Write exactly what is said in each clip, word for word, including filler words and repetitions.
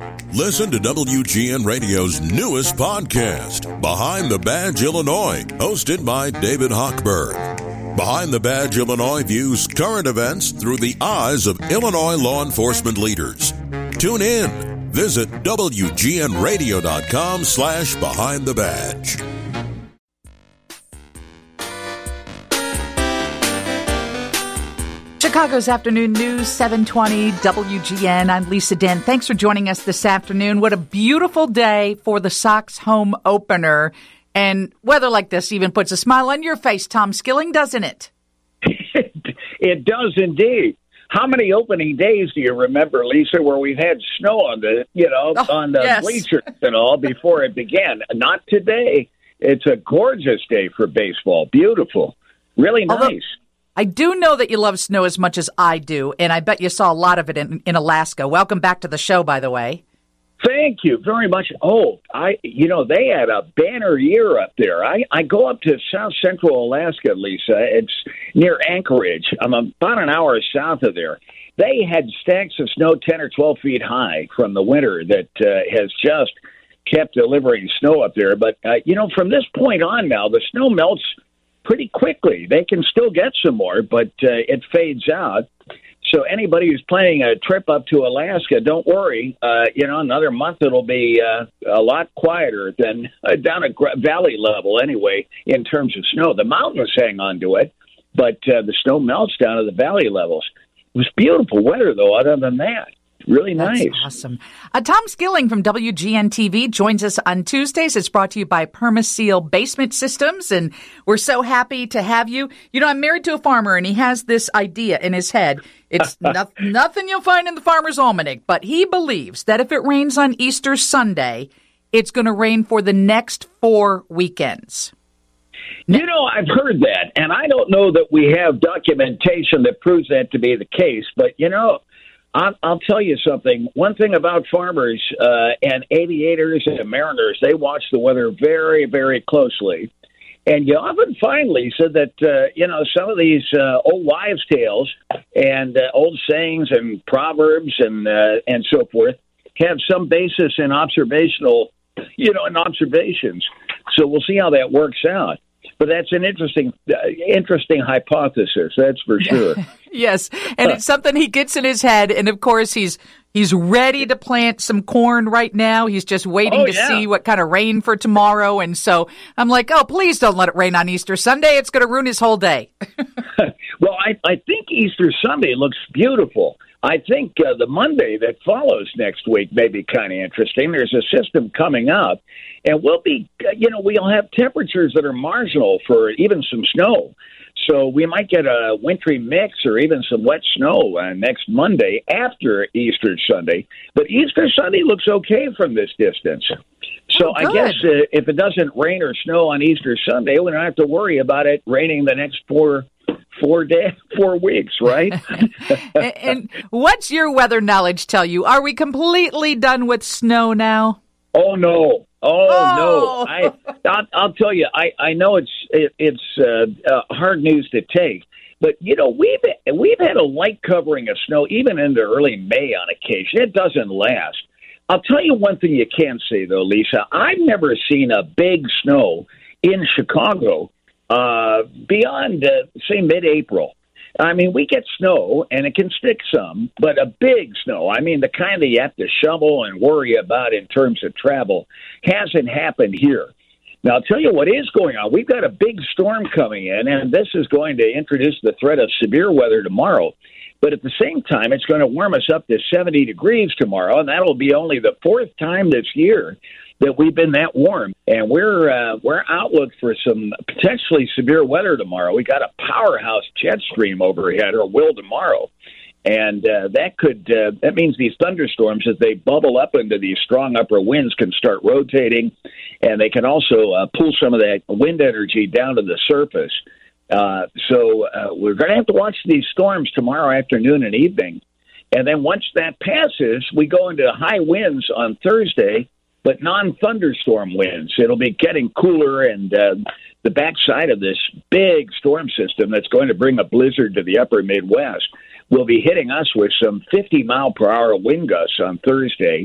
Listen to W G N Radio's newest podcast, Behind the Badge Illinois, hosted by David Hochberg. Behind the Badge Illinois views current events through the eyes of Illinois law enforcement leaders. Tune in. Visit W G N radio dot com slash behind the badge. Chicago's Afternoon News, seven twenty W G N. I'm Lisa Dent. Thanks for joining us this afternoon. What a beautiful day for the Sox home opener. And weather like this even puts a smile on your face, Tom Skilling, doesn't it? It does indeed. How many opening days do you remember, Lisa, where we've had snow on the, you know, oh, on the yes. bleachers and all before it began? Not today. It's a gorgeous day for baseball. Beautiful. Really nice. Although, I do know that you love snow as much as I do, and I bet you saw a lot of it in, in Alaska. Welcome back to the show, by the way. Thank you very much. Oh, I, you know, they had a banner year up there. I, I go up to South Central Alaska, Lisa. It's near Anchorage. I'm about an hour south of there. They had stacks of snow ten or twelve feet high from the winter that uh, has just kept delivering snow up there. But, uh, you know, from this point on now, the snow melts pretty quickly. They can still get some more, but uh, it fades out. So anybody who's planning a trip up to Alaska, don't worry. Uh, you know, another month it'll be uh, a lot quieter than uh, down at gra- valley level anyway in terms of snow. The mountains hang on to it, but uh, the snow melts down to the valley levels. It was beautiful weather, though, other than that. Really nice. That's awesome. Uh, Tom Skilling from W G N T V joins us on Tuesdays. It's brought to you by Permaseal Basement Systems, and we're so happy to have you. You know, I'm married to a farmer, and he has this idea in his head. It's no, nothing you'll find in the Farmer's Almanac, but he believes that if it rains on Easter Sunday, it's going to rain for the next four weekends. You know, I've heard that, and I don't know that we have documentation that proves that to be the case, but, you know, I'll, I'll tell you something. One thing about farmers uh, and aviators and mariners, they watch the weather very, very closely. And you often find, Lisa, that, uh, you know, some of these uh, old wives' tales and uh, old sayings and proverbs and uh, and so forth have some basis in observational, you know, in observations. So we'll see how that works out. But that's an interesting, uh, interesting hypothesis. That's for sure. Yes, and it's something he gets in his head, and of course he's he's ready to plant some corn right now. He's just waiting oh, to yeah. see what kind of rain for tomorrow, and so I'm like, oh, please don't let it rain on Easter Sunday. It's going to ruin his whole day. Well, I, I think Easter Sunday looks beautiful. I think uh, the Monday that follows next week may be kind of interesting. There's a system coming up, and we'll be, uh, you know, we'll have temperatures that are marginal for even some snow. So we might get a wintry mix or even some wet snow uh, next Monday after Easter Sunday. But Easter Sunday looks okay from this distance. So oh, I guess uh, if it doesn't rain or snow on Easter Sunday, we don't have to worry about it raining the next four Four day, four weeks, right? and, and what's your weather knowledge tell you? Are we completely done with snow now? Oh no! Oh, oh. no! I, I'll, I'll tell you. I, I know it's it, it's uh, uh, hard news to take, but you know we've we've had a light covering of snow even into early May on occasion. It doesn't last. I'll tell you one thing you can say though, Lisa. I've never seen a big snow in Chicago. Uh, beyond, uh, say, mid-April. I mean, we get snow, and it can stick some, but a big snow, I mean, the kind that you have to shovel and worry about in terms of travel, hasn't happened here. Now, I'll tell you what is going on. We've got a big storm coming in, and this is going to introduce the threat of severe weather tomorrow. But at the same time, it's going to warm us up to seventy degrees tomorrow, and that'll be only the fourth time this year that we've been that warm, and we're uh, we're outlook for some potentially severe weather tomorrow. We got a powerhouse jet stream overhead, or will tomorrow, and uh, that could uh, that means these thunderstorms, as they bubble up into these strong upper winds, can start rotating, and they can also uh, pull some of that wind energy down to the surface. Uh, so uh, we're going to have to watch these storms tomorrow afternoon and evening, and then once that passes, we go into high winds on Thursday. But non-thunderstorm winds. It'll be getting cooler, and uh, the backside of this big storm system that's going to bring a blizzard to the upper Midwest will be hitting us with some fifty mile per hour wind gusts on Thursday,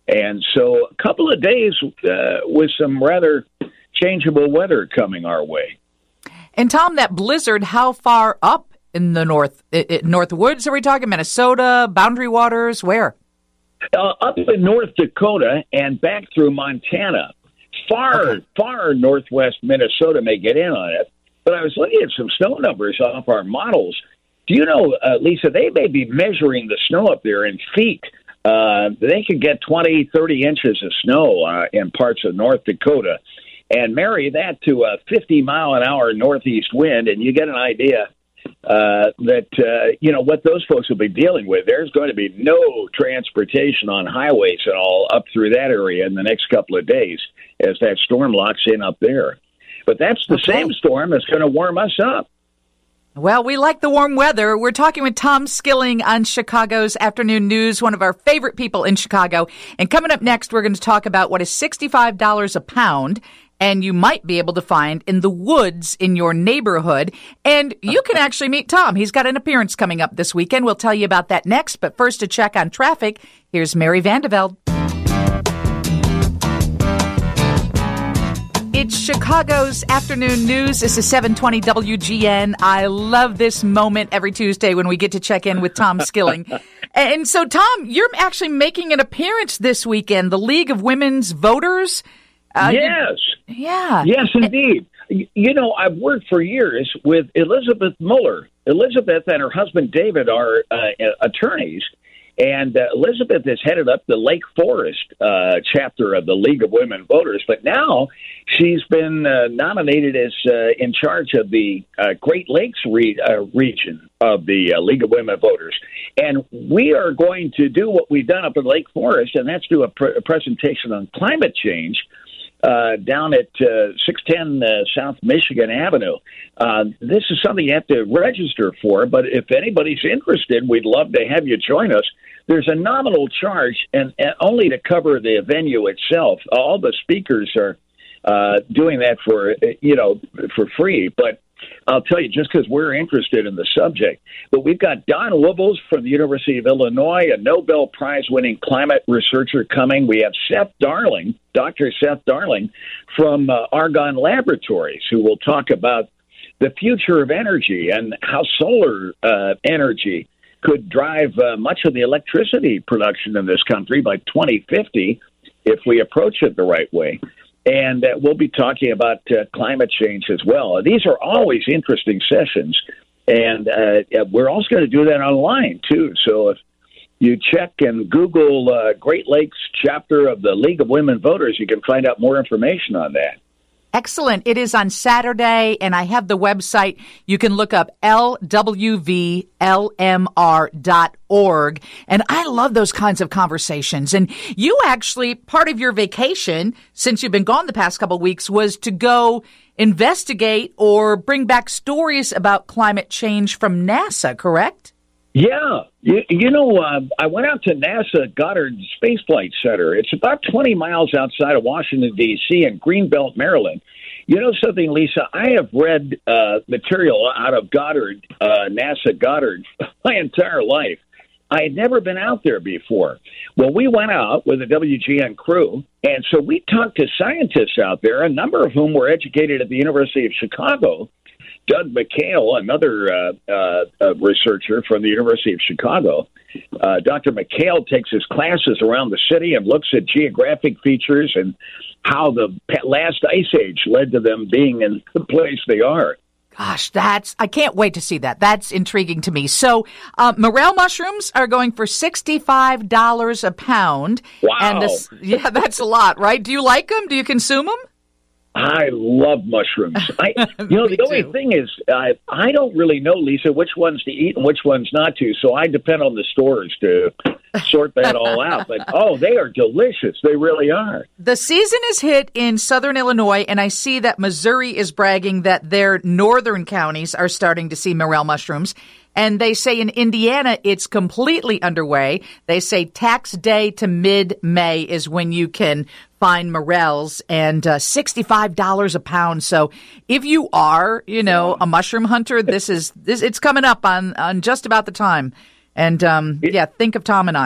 And so a couple of days uh, with some rather changeable weather coming our way. And, Tom, that blizzard, how far up in the north, it, it, North Woods are we talking? Minnesota, Boundary Waters, where? Uh, up in North Dakota and back through Montana. Far, okay. far northwest Minnesota may get in on it. But I was looking at some snow numbers off our models. Do you know, uh, Lisa, they may be measuring the snow up there in feet. Uh, they could get twenty, thirty inches of snow uh, in parts of North Dakota. And marry that to a fifty mile an hour northeast wind, and you get an idea uh, that, uh, you know, what those folks will be dealing with. There's going to be no transportation on highways at all up through that area in the next couple of days as that storm locks in up there. But that's the okay. same storm that's going to warm us up. Well, we like the warm weather. We're talking with Tom Skilling on Chicago's Afternoon News, one of our favorite people in Chicago. And coming up next, we're going to talk about what is sixty-five dollars a pound, and you might be able to find in the woods in your neighborhood. And you can actually meet Tom. He's got an appearance coming up this weekend. We'll tell you about that next. But first, to check on traffic, here's Mary Vandeveld. It's Chicago's Afternoon News. This is seven twenty W G N. I love this moment every Tuesday when we get to check in with Tom Skilling. And so, Tom, you're actually making an appearance this weekend, the League of Women's Voters. Uh, yes. Yeah. Yes, indeed. You know, I've worked for years with Elizabeth Mueller. Elizabeth and her husband David are uh, attorneys. And uh, Elizabeth has headed up the Lake Forest uh, chapter of the League of Women Voters, but now she's been uh, nominated as uh, in charge of the uh, Great Lakes re- uh, region of the uh, League of Women Voters. And we are going to do what we've done up in Lake Forest, and that's do a, pr- a presentation on climate change uh, down at uh, six ten uh, South Michigan Avenue. Uh, this is something you have to register for, but if anybody's interested, we'd love to have you join us. There's a nominal charge, and, and only to cover the venue itself. All the speakers are uh, doing that for, you know, for free. But I'll tell you, just because we're interested in the subject. But we've got Don Wubbels from the University of Illinois, a Nobel Prize-winning climate researcher coming. We have Seth Darling, Doctor Seth Darling, from uh, Argonne Laboratories, who will talk about the future of energy and how solar uh, energy could drive uh, much of the electricity production in this country by twenty fifty if we approach it the right way. And uh, we'll be talking about uh, climate change as well. These are always interesting sessions, and uh, we're also going to do that online, too. So if you check and Google uh, Great Lakes chapter of the League of Women Voters, you can find out more information on that. Excellent. It is on Saturday, and I have the website. You can look up L W V L M R dot org. And I love those kinds of conversations. And you actually, part of your vacation, since you've been gone the past couple of weeks, was to go investigate or bring back stories about climate change from NASA, correct? Yeah. You, you know, uh, I went out to NASA Goddard Space Flight Center. It's about twenty miles outside of Washington, D C in Greenbelt, Maryland. You know something, Lisa? I have read uh, material out of Goddard, uh, NASA Goddard, my entire life. I had never been out there before. Well, we went out with the W G N crew, and so we talked to scientists out there, a number of whom were educated at the University of Chicago. Doug McHale, another uh, uh, researcher from the University of Chicago. Uh, Doctor McHale takes his classes around the city and looks at geographic features and how the last ice age led to them being in the place they are. Gosh, that's, I can't wait to see that. That's intriguing to me. So, uh, morel mushrooms are going for sixty-five dollars a pound. Wow. And this, yeah, that's a lot, right? Do you like them? Do you consume them? I love mushrooms. I, you know, the only too. thing is, I I don't really know, Lisa, which ones to eat and which ones not to. So I depend on the stores to sort that all out. But, oh, they are delicious. They really are. The season is hit in southern Illinois, and I see that Missouri is bragging that their northern counties are starting to see morel mushrooms. And they say in Indiana, it's completely underway. They say tax day to mid-May is when you can find morels, and uh, sixty-five dollars a pound. So if you are, you know, a mushroom hunter, this is this it's coming up on, on just about the time. And, um, yeah, think of Tom and I.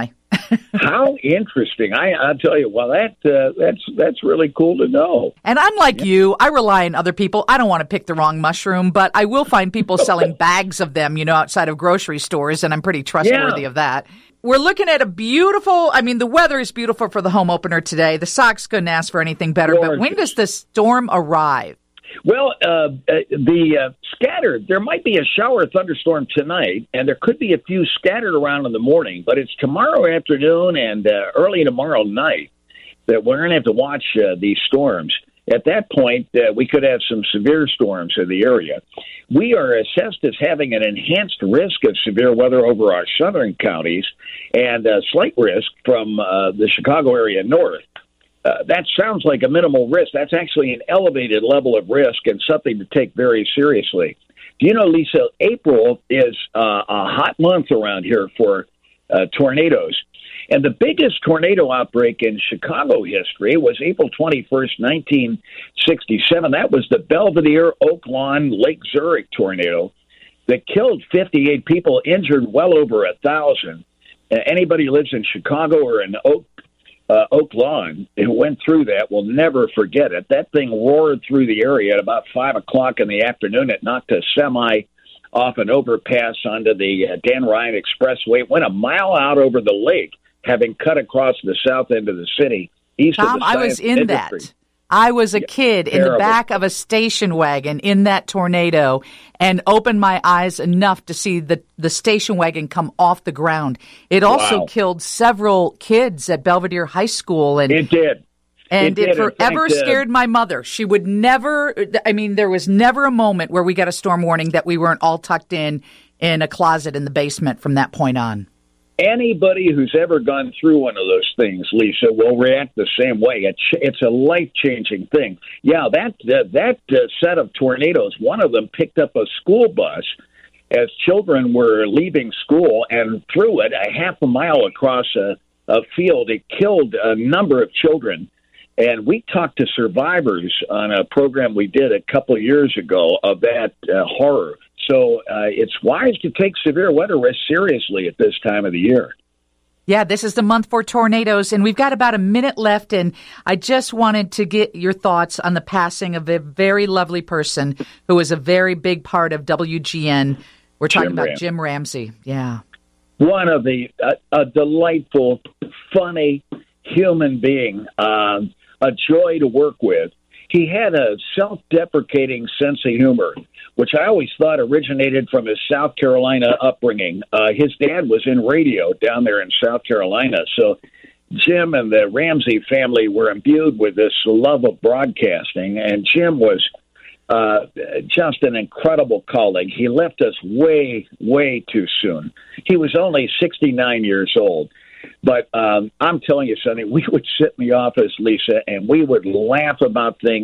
How interesting! I I tell you, well, that uh, that's that's really cool to know. And I'm like yeah. you; I rely on other people. I don't want to pick the wrong mushroom, but I will find people selling bags of them, you know, outside of grocery stores, and I'm pretty trustworthy yeah. of that. We're looking at a beautiful. I mean, the weather is beautiful for the home opener today. The Sox couldn't ask for anything better. Gorgeous. But when does the storm arrive? Well, uh, the uh, scattered, there might be a shower or thunderstorm tonight, and there could be a few scattered around in the morning, but it's tomorrow afternoon and uh, early tomorrow night that we're going to have to watch uh, these storms. At that point, uh, we could have some severe storms in the area. We are assessed as having an enhanced risk of severe weather over our southern counties and a slight risk from uh, the Chicago area north. Uh, that sounds like a minimal risk. That's actually an elevated level of risk and something to take very seriously. Do you know, Lisa, April is uh, a hot month around here for uh, tornadoes. And the biggest tornado outbreak in Chicago history was April twenty-first, nineteen sixty-seven. That was the Belvedere, Oak Lawn, Lake Zurich tornado that killed fifty-eight people, injured well over a thousand. Uh, anybody who lives in Chicago or in Oak Uh, Oak Lawn, who went through that, will never forget it. That thing roared through the area at about five o'clock in the afternoon. It knocked a semi off an overpass onto the uh, Dan Ryan Expressway. It went a mile out over the lake, having cut across the south end of the city, east Tom, of the I was in industry. that. I was a yeah, kid terrible. in the back of a station wagon in that tornado and opened my eyes enough to see the, the station wagon come off the ground. It also wow. killed several kids at Belvedere High School. And it did. And it, it did. forever fact, scared uh, my mother. She would never, I mean, there was never a moment where we got a storm warning that we weren't all tucked in in a closet in the basement from that point on. Anybody who's ever gone through one of those things, Lisa, will react the same way. It's, it's a life-changing thing. Yeah, that uh, that uh, set of tornadoes, one of them picked up a school bus as children were leaving school and threw it a half a mile across a, a field. It killed a number of children. And we talked to survivors on a program we did a couple of years ago of that uh, horror. So uh, it's wise to take severe weather risks seriously at this time of the year. Yeah, this is the month for tornadoes, and we've got about a minute left, and I just wanted to get your thoughts on the passing of a very lovely person who was a very big part of W G N. We're talking Jim about Ram. Jim Ramsey. Yeah. One of the, uh, a delightful, funny human being, uh, a joy to work with. He had a self-deprecating sense of humor, which I always thought originated from his South Carolina upbringing. Uh, his dad was in radio down there in South Carolina. So Jim and the Ramsey family were imbued with this love of broadcasting, and Jim was uh, just an incredible colleague. He left us way, way too soon. He was only sixty-nine years old. But um, I'm telling you something, we would sit in the office, Lisa, and we would laugh about things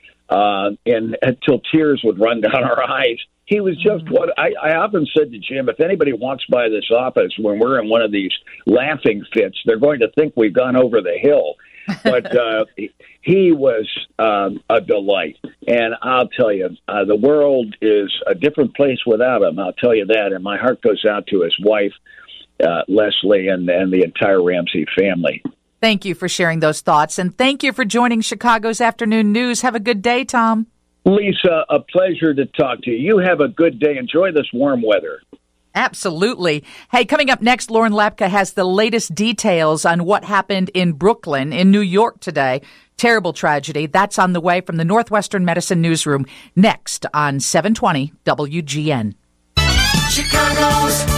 uh, and until tears would run down our eyes. He was just what I, I often said to Jim, if anybody walks by this office when we're in one of these laughing fits, they're going to think we've gone over the hill. But uh, he was um, a delight. And I'll tell you, uh, the world is a different place without him. I'll tell you that. And my heart goes out to his wife, Uh, Leslie, and, and the entire Ramsey family. Thank you for sharing those thoughts, and thank you for joining Chicago's Afternoon News. Have a good day, Tom. Lisa, a pleasure to talk to you. You have a good day. Enjoy this warm weather. Absolutely. Hey, coming up next, Lauren Lapka has the latest details on what happened in Brooklyn, in New York today. Terrible tragedy. That's on the way from the Northwestern Medicine Newsroom next on seven twenty W G N. Chicago's